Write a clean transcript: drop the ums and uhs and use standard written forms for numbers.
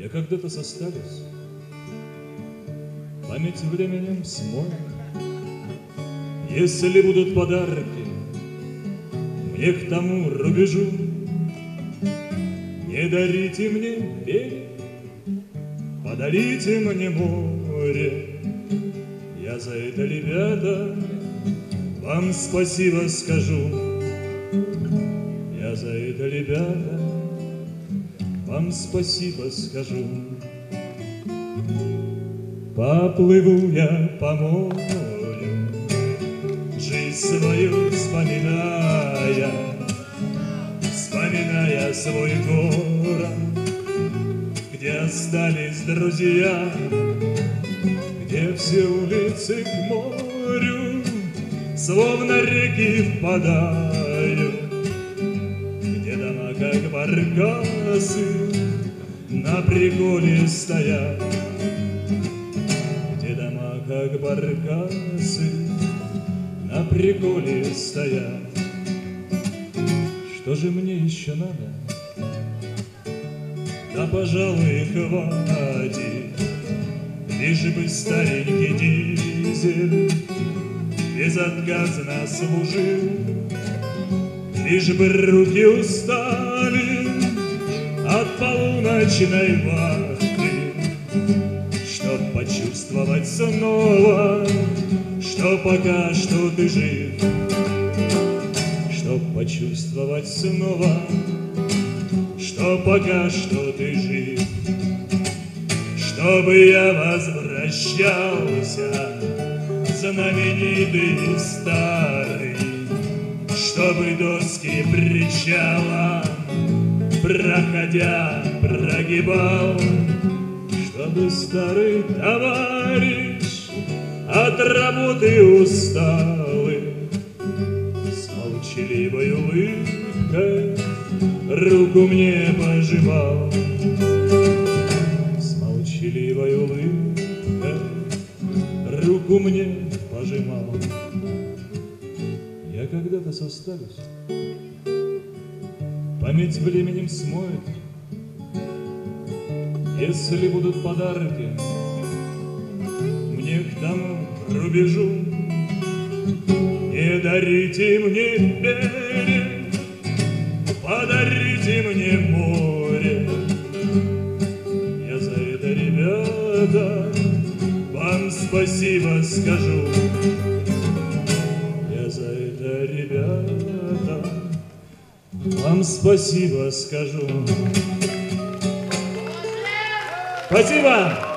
Я когда-то состарюсь, память временем смоет. Если будут подарки мне к тому рубежу, не дарите мне берег, подарите мне море. Я за это, ребята, вам спасибо скажу. Я за это, ребята, вам спасибо скажу. Поплыву я по морю, жизнь свою вспоминая, вспоминая свой город, где остались друзья, где все улицы к морю словно реки впадают, где дома как баркасы на приколе стоят, где дома как баркасы на приколе стоят. Что же мне еще надо? Да, пожалуй, хватит, лишь бы старенький дизель безотказно служил, лишь бы руки устали от полуночной вахты, чтоб почувствовать снова, что пока что ты жив, чтоб почувствовать снова, что пока что ты жив, чтобы я возвращался знаменитый и старый, чтобы доски причала, проходя, прогибал, чтобы старый товарищ от работы усталый с молчаливой улыбкой руку мне пожимал, с молчаливой улыбкой руку мне пожимал. Я когда-то состарюсь, память временем смоет. Если будут подарки мне к тому рубежу, не дарите мне берег, подарите мне море. Я за это, ребята, вам спасибо скажу. Я за это, ребята, вам спасибо скажу. Спасибо!